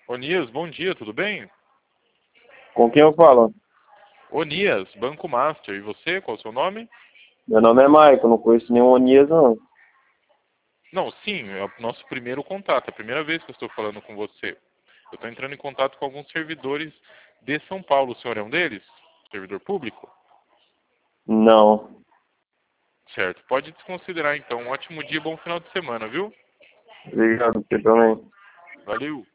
Onias, bom dia, tudo bem? Com quem eu falo? Onias, Banco Master. E você, qual é o seu nome? Meu nome é Maicon, não conheço nenhum Onias, não. Não, sim, é o nosso primeiro contato, é a primeira vez que eu estou falando com você. Eu estou entrando em contato com alguns servidores de São Paulo. O senhor é um deles? Servidor público? Não. Certo. Pode desconsiderar então. Um ótimo dia, bom final de semana, viu? Obrigado, você também. Valeu!